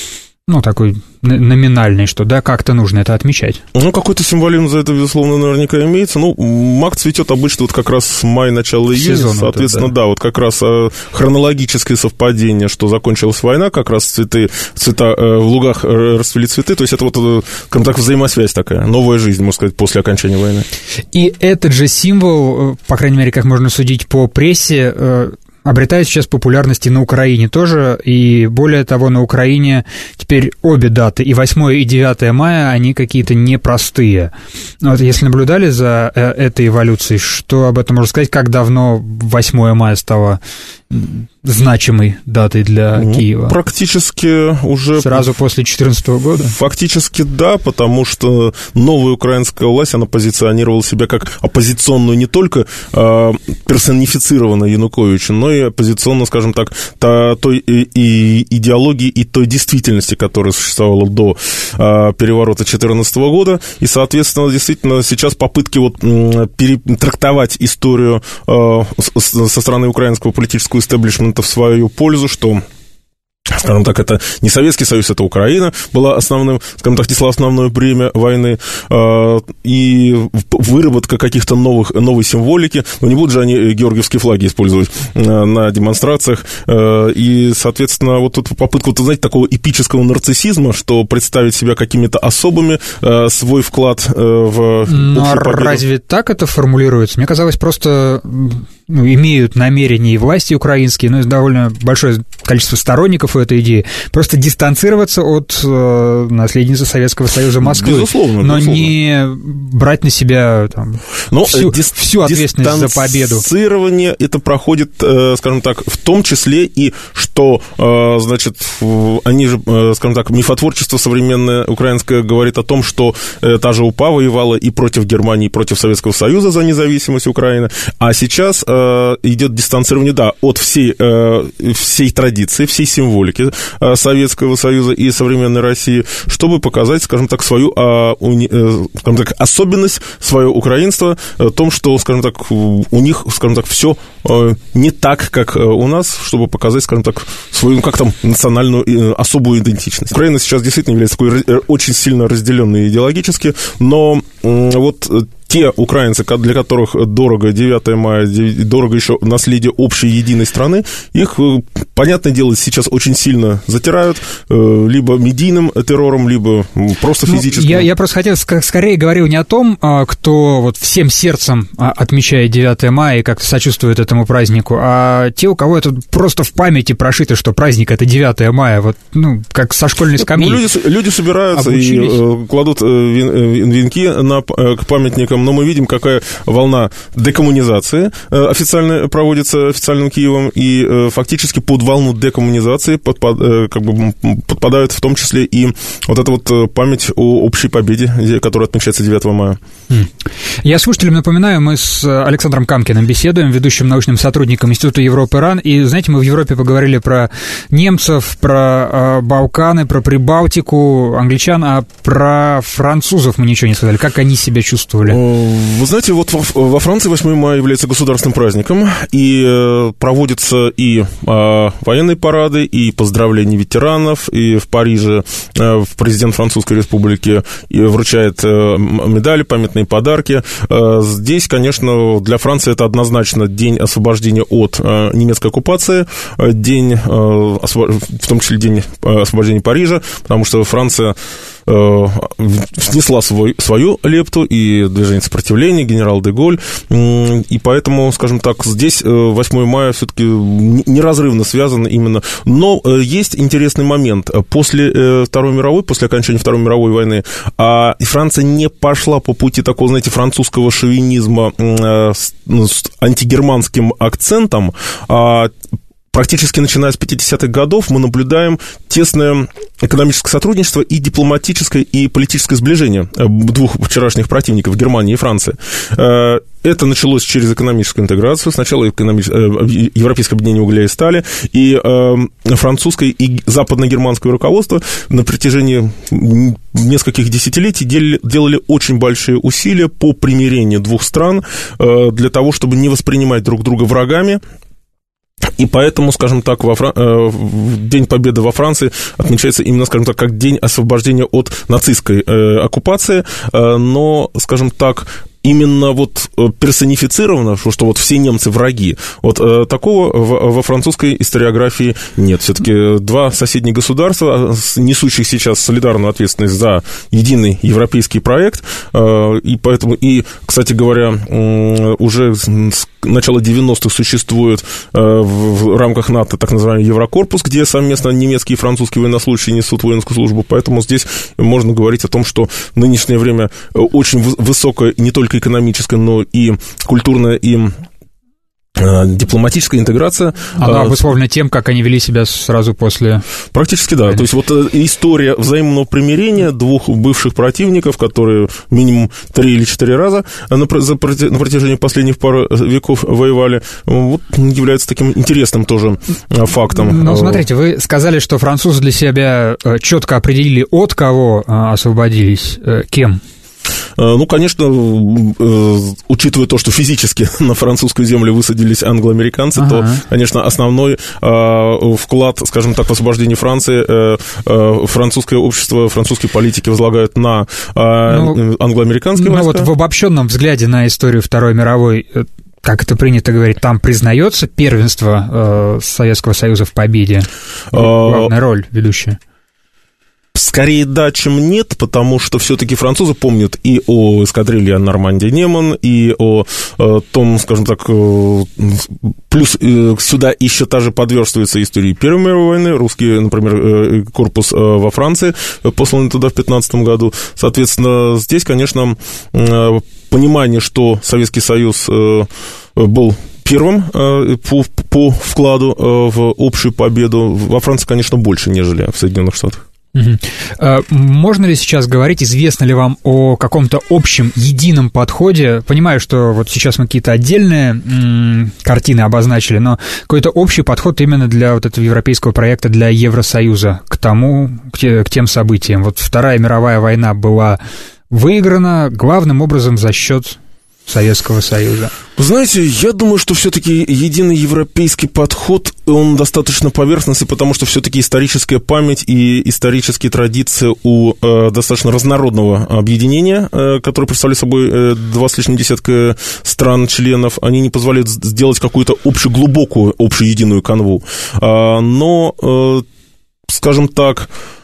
такой номинальный, что, да, как-то нужно это отмечать. Какой-то символизм за это, безусловно, наверняка имеется. Мак цветет обычно вот как раз с мая, начала июня, соответственно, вот, да, вот как раз хронологическое совпадение, что закончилась война, как раз цвета в лугах расцвели цветы, то есть это вот, скажем так, взаимосвязь такая, новая жизнь, можно сказать, после окончания войны. И этот же символ, по крайней мере, как можно судить по прессе, обретает сейчас популярность и на Украине тоже, и более того, на Украине теперь обе даты, и 8 и 9 мая, они какие-то непростые. Вот если наблюдали за этой эволюцией, что об этом можно сказать, как давно 8 мая стало значимой датой для Киева? Практически уже... Сразу после 2014 года? Фактически да, потому что новая украинская власть, она позиционировала себя как оппозиционную не только персонифицированную Януковичу, но и оппозиционно, скажем так, той и идеологии и той действительности, которая существовала до переворота 2014 года. И, соответственно, действительно, сейчас попытки перетрактовать историю со стороны украинского политического истеблишмента в свою пользу, что, скажем так, это не Советский Союз, это Украина была основным, скажем так, несло основное бремя войны, и выработка каких-то новой символики, но не будут же они георгиевские флаги использовать на демонстрациях, и, соответственно, вот тут попытка, знаете, такого эпического нарциссизма, что представить себя какими-то особыми, свой вклад в... Но разве так это формулируется? Мне казалось, просто... имеют намерения и власти украинские, но и довольно большое количество сторонников этой идеи, просто дистанцироваться от наследницы Советского Союза Москвы. Безусловно. Но не брать на себя всю ответственность за победу. Дистанцирование это проходит, скажем так, в том числе и что, значит, они же, скажем так, мифотворчество современное украинское говорит о том, что та же УПА воевала и против Германии, и против Советского Союза за независимость Украины, а сейчас идет дистанцирование, да, от всей традиции, всей символики Советского Союза и современной России, чтобы показать, скажем так, свою скажем так, особенность, свое украинство, о том, что, скажем так, у них, скажем так, все не так, как у нас, чтобы показать, скажем так, свою, национальную особую идентичность. Украина сейчас действительно является такой очень сильно разделенной идеологически, но вот те украинцы, для которых дорого 9 мая, дорого еще наследие общей единой страны, их, понятное дело, сейчас очень сильно затирают, либо медийным террором, либо просто физическим. Я просто хотел, скорее говорил не о том, кто вот всем сердцем отмечает 9 мая и как-то сочувствует этому празднику, а те, у кого это просто в памяти прошито, что праздник — это 9 мая, вот, ну, как со школьной скамьи. Люди собираются и кладут венки к памятникам, но мы видим, какая волна декоммунизации официально проводится официальным Киевом, и фактически под волну декоммунизации подпадают в том числе и вот эта вот память о общей победе, которая отмечается 9 мая. Я слушателям напоминаю, мы с Александром Камкиным беседуем, ведущим научным сотрудником Института Европы-РАН, и, знаете, мы в Европе поговорили про немцев, про Балканы, про Прибалтику, англичан, а про французов мы ничего не сказали. Как они себя чувствовали? Вы знаете, вот во Франции 8 мая является государственным праздником, и проводятся и военные парады, и поздравления ветеранов, и в Париже президент Французской Республики вручает медали, памятные подарки. Здесь, конечно, для Франции это однозначно день освобождения от немецкой оккупации, день, в том числе день освобождения Парижа, потому что Франция внесла свою лепту и движение сопротивления, генерал де Голь, и поэтому, скажем так, здесь 8 мая все-таки неразрывно связано именно. Но есть интересный момент. После Второй мировой, после окончания Второй мировой войны, Франция не пошла по пути такого, знаете, французского шовинизма с антигерманским акцентом, практически начиная с 50-х годов мы наблюдаем тесное экономическое сотрудничество и дипломатическое, и политическое сближение двух вчерашних противников, Германии и Франции. Это началось через экономическую интеграцию. Сначала европейское объединение угля и стали, и французское и западно-германское руководство на протяжении нескольких десятилетий делали очень большие усилия по примирению двух стран для того, чтобы не воспринимать друг друга врагами. И поэтому, скажем так, День Победы во Франции отмечается именно, скажем так, как день освобождения от нацистской оккупации, но, скажем так, именно вот персонифицировано, что вот все немцы враги. Вот такого во французской историографии нет. Все-таки два соседних государства, несущих сейчас солидарную ответственность за единый европейский проект, и поэтому, и, кстати говоря, уже с начала 90-х существует в рамках НАТО так называемый Еврокорпус, где совместно немецкие и французские военнослужащие несут воинскую службу, поэтому здесь можно говорить о том, что в нынешнее время очень высокая не только экономическая, но и культурная, и дипломатическая интеграция. Она обусловлена тем, как они вели себя сразу после... Практически, да. То есть вот история взаимного примирения двух бывших противников, которые минимум 3 или 4 раза на протяжении последних пару веков воевали, вот является таким интересным тоже фактом. Ну, смотрите, вы сказали, что французы для себя четко определили, от кого освободились, кем? Ну, конечно, учитывая то, что физически на французскую землю высадились англо-американцы, то, конечно, основной вклад, скажем так, в освобождение Франции французское общество, французские политики возлагают на англо-американские войска. Ну, вот в обобщенном взгляде на историю Второй мировой, как это принято говорить, там признается первенство Советского Союза в победе? Главная роль ведущая? Скорее да, чем нет, потому что все-таки французы помнят и о эскадрилье Нормандия-Неман, и о том, скажем так, плюс сюда еще также подверстывается история Первой мировой войны, русский, например, корпус во Франции, посланный туда в 15 году. Соответственно, здесь, конечно, понимание, что Советский Союз был первым по вкладу в общую победу во Франции, конечно, больше, нежели в Соединенных Штатах. Можно ли сейчас говорить, известно ли вам о каком-то общем, едином подходе? Понимаю, что вот сейчас мы какие-то отдельные картины обозначили, но какой-то общий подход именно для вот этого европейского проекта, для Евросоюза, к тем событиям. Вот Вторая мировая война была выиграна главным образом за счет Советского Союза? Знаете, я думаю, что все-таки единый европейский подход, он достаточно поверхностный, потому что все-таки историческая память и исторические традиции у достаточно разнородного объединения, которое представляет собой 2 с лишним десятка стран-членов, они не позволяют сделать какую-то общую, глубокую, общую единую канву. Но, скажем так,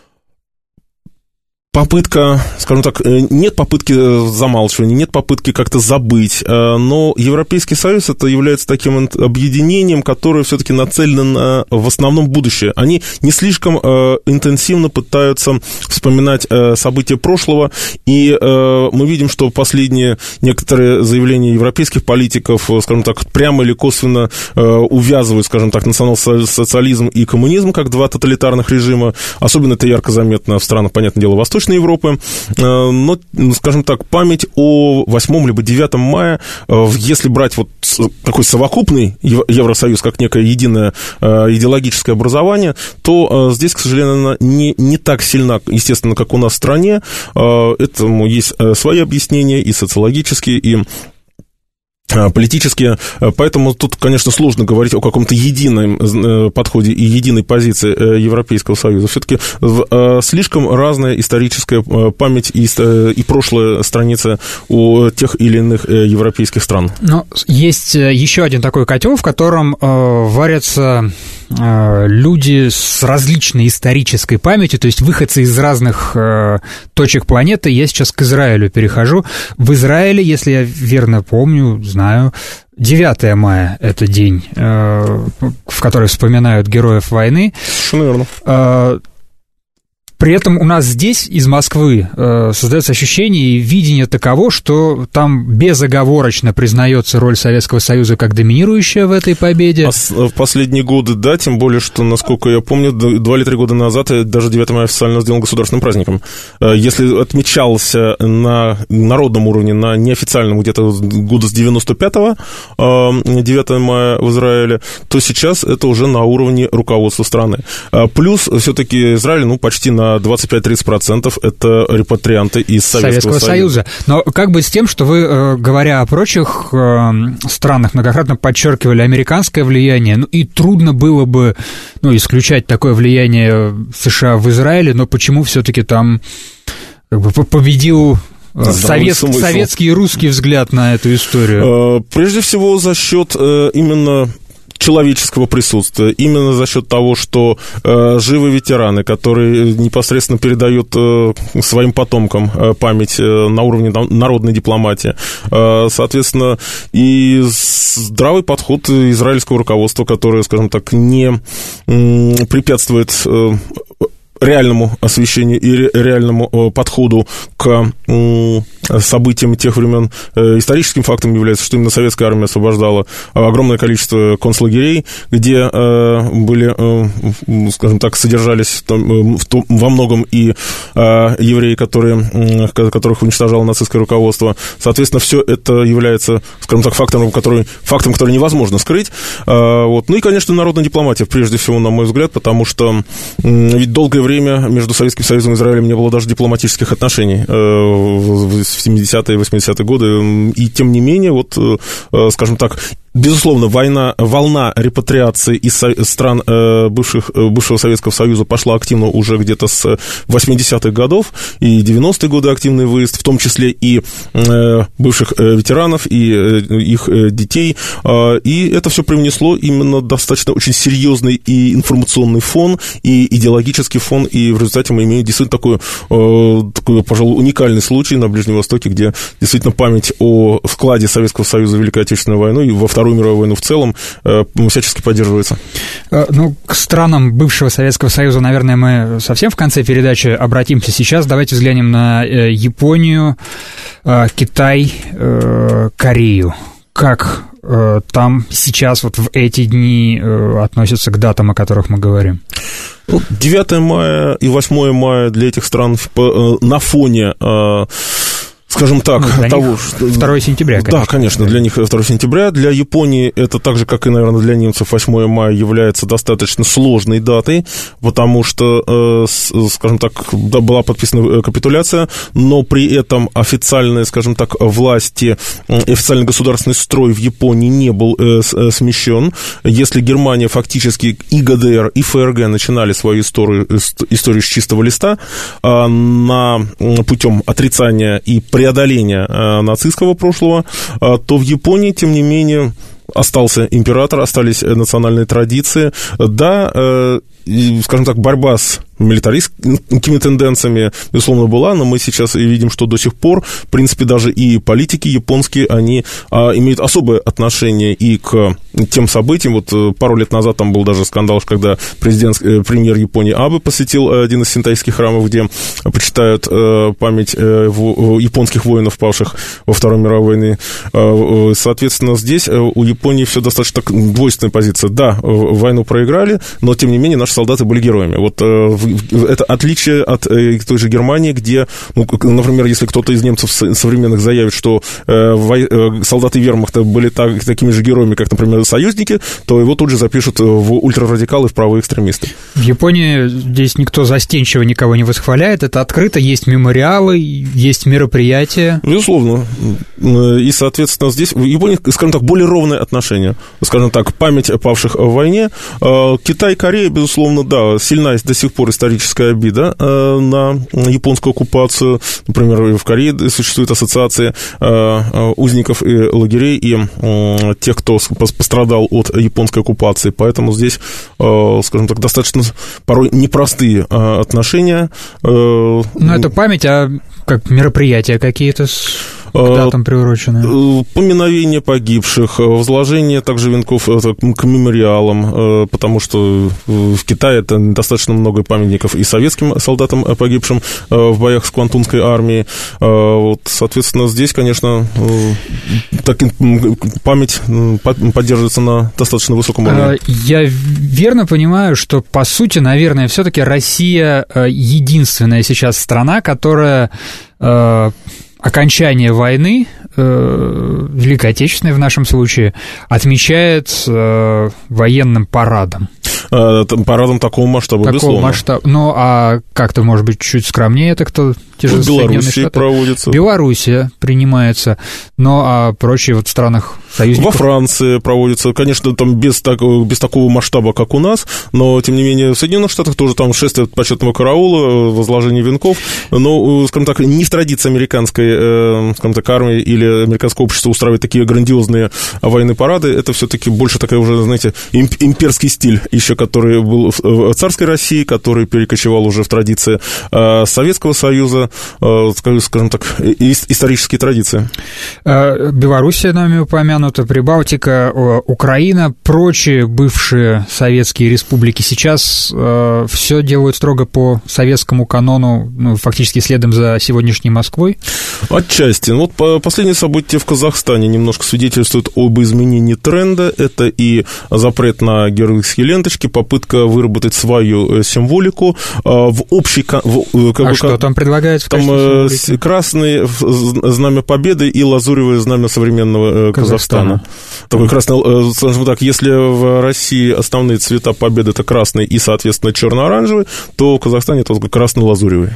попытка, скажем так, нет попытки замалчивания, нет попытки как-то забыть, но Европейский Союз это является таким объединением, которое все-таки нацелено на в основном будущее. Они не слишком интенсивно пытаются вспоминать события прошлого, и мы видим, что последние некоторые заявления европейских политиков, скажем так, прямо или косвенно увязывают, скажем так, национал-социализм и коммунизм как два тоталитарных режима. Особенно это ярко заметно в странах, понятное дело, Восточной Европы, но, скажем так, память о 8 либо 9 мая, если брать вот такой совокупный Евросоюз как некое единое идеологическое образование, то здесь, к сожалению, она не так сильна, естественно, как у нас в стране. Этому есть свои объяснения и социологические, и политические, поэтому тут, конечно, сложно говорить о каком-то едином подходе и единой позиции Европейского Союза. Все-таки слишком разная историческая память и прошлая страница у тех или иных европейских стран. Но есть еще один такой котел, в котором варятся люди с различной исторической памятью, то есть выходцы из разных точек планеты. Я сейчас к Израилю перехожу. В Израиле, если я верно помню, знаю, 9 мая — это день, в который вспоминают героев войны. Совершенно верно. При этом у нас здесь, из Москвы, создается ощущение и видение таково, что там безоговорочно признается роль Советского Союза как доминирующая в этой победе. В последние годы, да, тем более, что, насколько я помню, 2 или 3 года назад даже 9 мая официально сделан государственным праздником. Если отмечался на народном уровне, на неофициальном где-то года с 95-го, 9 мая в Израиле, то сейчас это уже на уровне руководства страны. Плюс все-таки Израиль, почти на 25-30% это репатрианты из Советского Союза. Но как быть с тем, что вы, говоря о прочих странах, многократно подчеркивали американское влияние, и трудно было бы исключать такое влияние США в Израиле, но почему все-таки там победил советский и русский взгляд на эту историю? Прежде всего за счет именно человеческого присутствия, именно за счет того, что живы ветераны, которые непосредственно передают своим потомкам память на уровне народной дипломатии. Соответственно, и здравый подход израильского руководства, которое, скажем так, не препятствует реальному освещению и реальному подходу к событиям тех времен. Историческим фактом является, что именно советская армия освобождала огромное количество концлагерей, где были, скажем так, содержались во многом и евреи, которых уничтожало нацистское руководство. Соответственно, все это является, скажем так, фактом, который невозможно скрыть. Ну и, конечно, народная дипломатия, прежде всего, на мой взгляд, потому что ведь долгое время между Советским Союзом и Израилем не было даже дипломатических отношений в 70-е и 80-е годы. И тем не менее, скажем так, безусловно, волна репатриации из стран бывшего Советского Союза пошла активно уже где-то с 80-х годов, и 90-е годы активный выезд, в том числе и бывших ветеранов, и их детей, и это все привнесло именно достаточно очень серьезный и информационный фон, и идеологический фон, и в результате мы имеем действительно такой, пожалуй, уникальный случай на Ближнем Востоке, где действительно память о вкладе Советского Союза в Великую Отечественную войну и во Вторую мировую войну в целом всячески поддерживается. К странам бывшего Советского Союза, наверное, мы совсем в конце передачи обратимся. Сейчас давайте взглянем на Японию, Китай, Корею. Как там сейчас в эти дни относятся к датам, о которых мы говорим? 9 мая и 8 мая для этих стран на фоне, скажем так, того, что... 2 сентября, конечно. Да, конечно, для них 2 сентября. Для Японии это так же, как и, наверное, для немцев 8 мая является достаточно сложной датой, потому что, скажем так, была подписана капитуляция, но при этом официальные, скажем так, власти, официальный государственный строй в Японии не был смещен. Если Германия фактически и ГДР, и ФРГ начинали свою историю с чистого листа путем отрицания и преодоления нацистского прошлого, то в Японии, тем не менее, остался император, остались национальные традиции. Да, скажем так, борьба с милитаристскими тенденциями, безусловно, была, но мы сейчас видим, что до сих пор, в принципе, даже и политики японские, они имеют особое отношение и к тем событиям. Вот пару лет назад там был даже скандал, когда премьер Японии Абе посетил один из синтоистских храмов, где почитают память японских воинов, павших во Второй мировой войне. Соответственно, здесь у Японии все достаточно так двойственная позиция. Да, войну проиграли, но, тем не менее, наши солдаты были героями. Вот это отличие от той же Германии, где, например, если кто-то из немцев современных заявит, что солдаты вермахта были такими же героями, как, например, союзники, то его тут же запишут в ультрарадикалы, в правые экстремисты. В Японии здесь никто застенчиво никого не восхваляет, это открыто, есть мемориалы, есть мероприятия. Безусловно. И, соответственно, здесь в Японии, скажем так, более ровное отношение. Скажем так, память о павших в войне. Китай, Корея, безусловно, да, сильна до сих пор историческая обида на японскую оккупацию. Например, в Корее существует ассоциация узников и лагерей и тех, кто пострадал от японской оккупации. Поэтому здесь, скажем так, достаточно порой непростые отношения. Ну, это память, а как мероприятия какие-то к датам приурочены? Поминовение погибших, возложение также венков к мемориалам, потому что в Китае это достаточно много памятников и советским солдатам, погибшим в боях с Квантунской армией. Вот, соответственно, здесь, конечно, память поддерживается на достаточно высоком уровне. Я верно понимаю, что, по сути, наверное, все-таки Россия единственная сейчас страна, которая окончание войны, Великой Отечественной в нашем случае, отмечает военным парадом. Парадом такого масштаба, безусловно. Ну, а как-то, может быть, чуть скромнее это кто? Те же Белоруссия проводится. Белоруссия принимается, но а прочие вот в странах союзников? Во Франции проводится, конечно, там без такого масштаба, как у нас, но, тем не менее, в Соединенных Штатах тоже там шествие почетного караула, возложение венков, но, скажем так, не в традиции американской, скажем так, армии или американского общества устраивать такие грандиозные военные парады, это все-таки больше такая уже, знаете, имперский стиль, еще который был в царской России, который перекочевал уже в традиции Советского Союза, скажем так, исторические традиции. Белоруссия нами упомянута, Прибалтика, Украина, прочие бывшие советские республики сейчас все делают строго по советскому канону, ну, фактически следом за сегодняшней Москвой? Отчасти. Вот последние события в Казахстане немножко свидетельствуют об изменении тренда. Это и запрет на георгиевские ленточки, попытка выработать свою символику в общей... что там предлагается? Там красное знамя Победы и лазуревое знамя современного Казахстана. Такой красный, скажем так, если в России основные цвета Победы — это красный и, соответственно, черно-оранжевый, то в Казахстане это красно-лазуревый.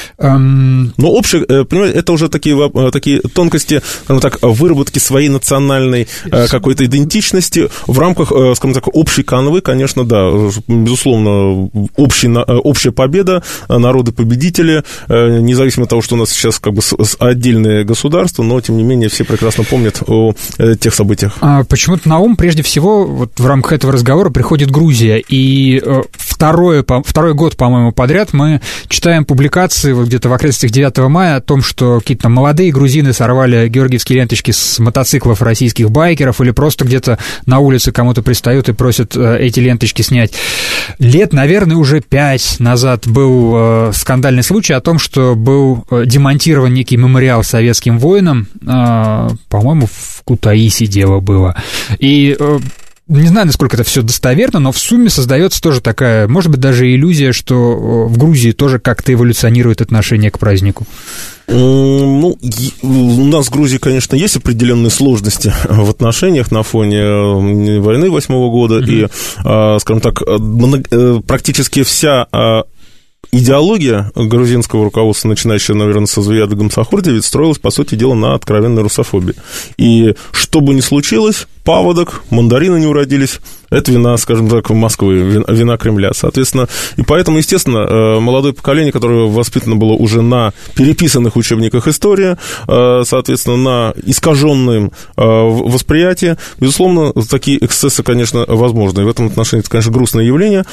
Но общее, понимаете, это уже такие тонкости, скажем так, выработки своей национальной какой-то идентичности в рамках, скажем так, общей канвы, конечно, да, безусловно, общая победа, народы-победители, независимо от того, что у нас сейчас как бы отдельное государство, но, тем не менее, все прекрасно помнят о тех событиях. Почему-то на ум, прежде всего, вот в рамках этого разговора приходит Грузия, и второй год, по-моему, подряд мы читаем публикации вот где-то в окрестностях 9 мая о том, что какие-то там молодые грузины сорвали георгиевские ленточки с мотоциклов российских байкеров или просто где-то на улице кому-то пристают и просят эти ленточки снять. Лет, наверное, уже 5 назад был скандальный случай о том, что был демонтирован некий мемориал советским воинам, по-моему, в Кутаиси дело было. И не знаю, насколько это все достоверно, но в сумме создается тоже такая, может быть, даже иллюзия, что в Грузии тоже как-то эволюционирует отношение к празднику. Ну, у нас в Грузии, конечно, есть определенные сложности в отношениях на фоне войны 8-го года, и, скажем так, практически вся идеология грузинского руководства, начинающая, наверное, с Азуяда Гамсахурдиевича, строилась, по сути дела, на откровенной русофобии. И что бы ни случилось, паводок, мандарины не уродились, это вина, скажем так, Москвы, вина Кремля, соответственно. И поэтому, естественно, молодое поколение, которое воспитано было уже на переписанных учебниках истории, соответственно, на искаженном восприятии, безусловно, такие эксцессы, конечно, возможны. И в этом отношении это, конечно, грустное явление,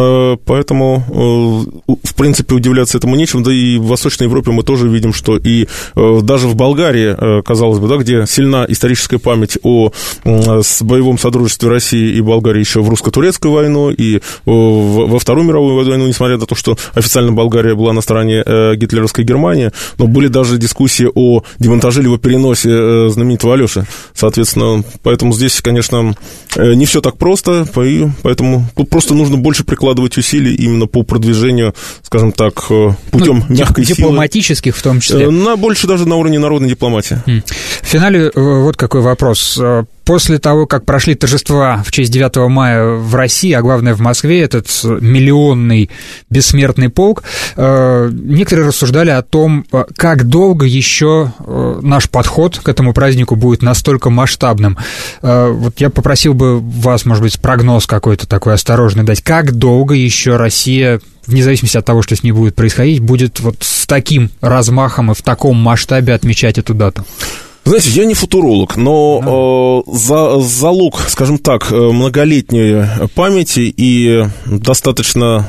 поэтому, в принципе, удивляться этому нечем. Да и в Восточной Европе мы тоже видим, что и даже в Болгарии, казалось бы, да, где сильна историческая память о боевом содружестве России и Болгарии еще в русско-турецкую войну и во Вторую мировую войну, несмотря на то, что официально Болгария была на стороне гитлеровской Германии, но были даже дискуссии о демонтаже либо переносе знаменитого Алёши. Соответственно, поэтому здесь, конечно, не все так просто, поэтому тут просто нужно больше прикладывать усилий именно по продвижению, скажем так, путем мягкой силы. Дипломатических в том числе. Больше даже на уровне народной дипломатии. В финале вот какой вопрос. После того, как прошли торжества в честь 9 мая в России, а главное в Москве, этот миллионный бессмертный полк, некоторые рассуждали о том, как долго еще наш подход к этому празднику будет настолько масштабным. Вот я попросил бы вас, может быть, прогноз какой-то такой осторожный дать. Как долго еще Россия, вне зависимости от того, что с ней будет происходить, будет вот с таким размахом и в таком масштабе отмечать эту дату? Знаете, я не футуролог, но залог, скажем так, многолетней памяти и достаточно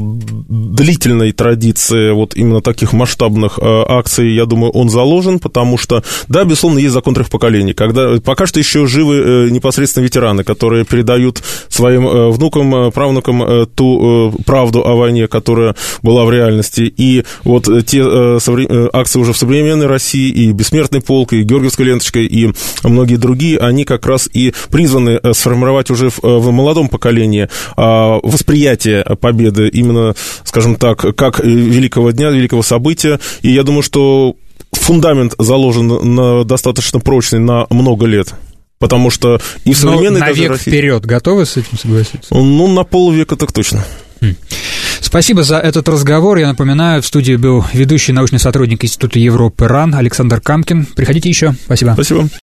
длительной традиции вот именно таких масштабных акций, я думаю, он заложен, потому что, да, безусловно, есть закон трех поколений, когда пока что еще живы непосредственно ветераны, которые передают своим внукам, правнукам ту правду о войне, которая была в реальности, и вот те акции уже в современной России, и «Бессмертный полк», и «Георгиевская ленточка», и многие другие, они как раз и призваны сформировать уже в молодом поколении восприятие победы именно, скажем так, как великого дня, великого события, и я думаю, что фундамент заложен достаточно прочный на много лет. Потому что и в современной... Но на век России... вперед готовы с этим согласиться? Ну, на полвека так точно. Спасибо за этот разговор. Я напоминаю, в студии был ведущий научный сотрудник Института Европы РАН Александр Камкин. Приходите еще. Спасибо. Спасибо.